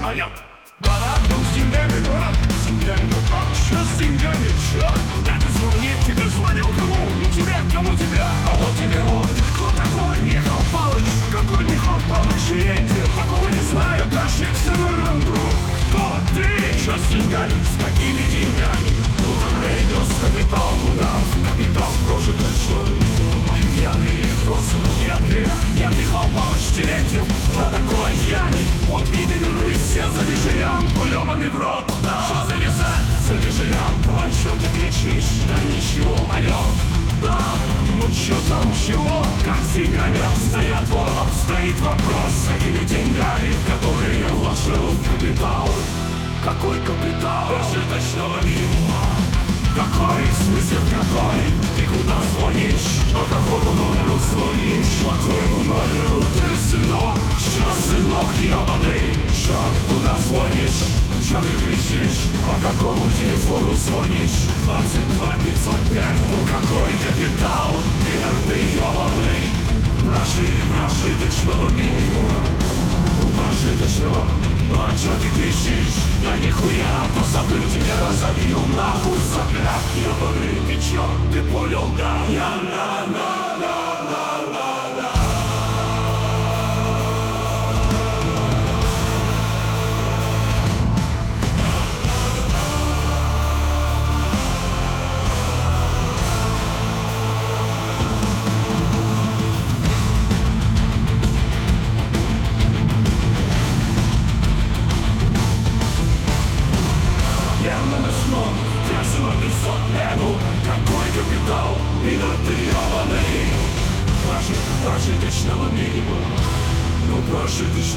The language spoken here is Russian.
hayat. Bana sinirli bırak, sinirli bırak, şu sinirli bırak. Это звонит тебе, звонил кому? Тебе, кому тебя? А вот тебе он, кто такой Михаил Павлович? Какой Михаил Павлович? Я такого не знаю, даже все друг. Кто ты? Что сигарит с такими деньгами? Тут рейдос, капитал удав, капитал прожитый человек. Пьяный, взрослый, я Михаил Павлович Терентьев. Что такое пьяный? Вот видели вы все за вежерям, улёбанный в рот. Что за леса? За вежерям, о чем ты кричишь? Да ничего, алё. Да, ну чё там чего? Как всегда стоят воров, стоит вопрос с этими деньгами, которые я вложил в капитал. Какой капитал? Прожиточного мира. Какой смысл какой? Ты куда звонишь? По какому номеру звонишь? По какому номеру ты, сынок? Что, сынок, ебаный? Что, куда звонишь? Что ты кричишь? По какому телефону звонишь? 22 505. Ну какой капитал? Ты ебаный. Прожиточного мира. Прожиточного. А чё ты кричишь? Да нихуя, позабыл тебя, разобью нахуй, сопляк ебаный. Ты чё, ты понял, да? Я на